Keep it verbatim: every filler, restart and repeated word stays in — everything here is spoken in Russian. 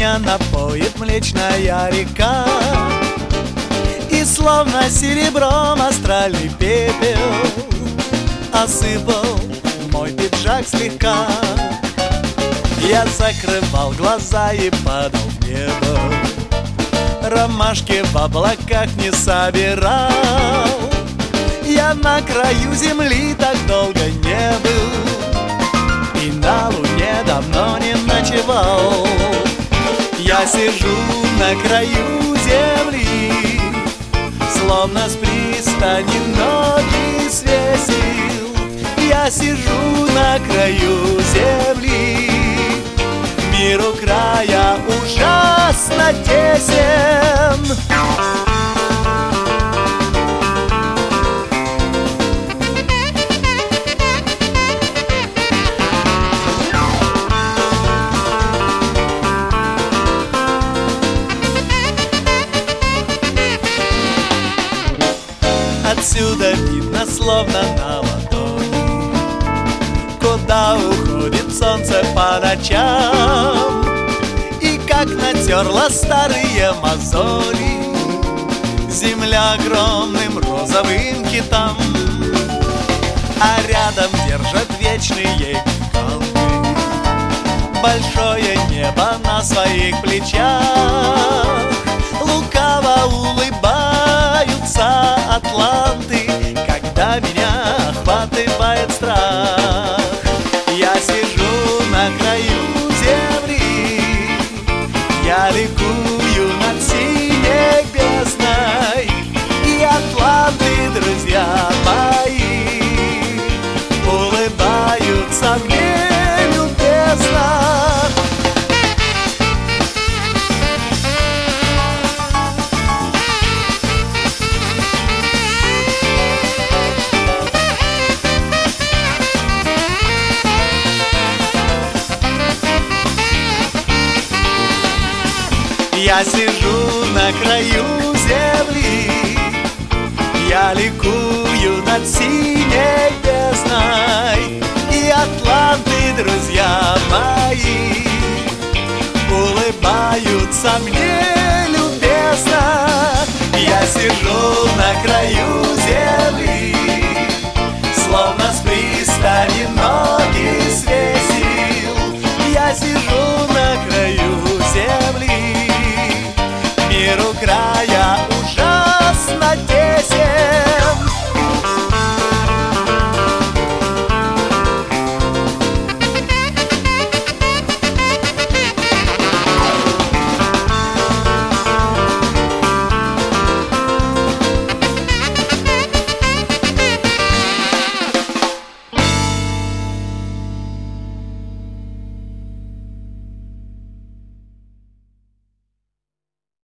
меня напоит млечная река, и словно серебром астральный пепел осыпал мой пиджак слегка. Я закрывал глаза и падал в небо, ромашки в облаках не собирал. Я на краю земли так долго не был, и на луне давно не ночевал. Я сижу на краю земли, словно с пристани ноги свесил. Я сижу на краю земли, миру края ужасно тесен. Отсюда видно, словно на ладони, куда уходит солнце по ночам, и как натерла старые мозоли земля огромным розовым китом. А рядом держат вечные галки большое небо на своих плечах. Лукаво улыбаются атланты, когда меня охватывает страх. Я сижу на краю земли, я ликую над синей бездной, и атланты, друзья мои, улыбаются мне любезно. Я сижу на краю земли, я ликую над синей бездной, и атланты, друзья мои, улыбаются мне любезно. Я сижу на краю земли,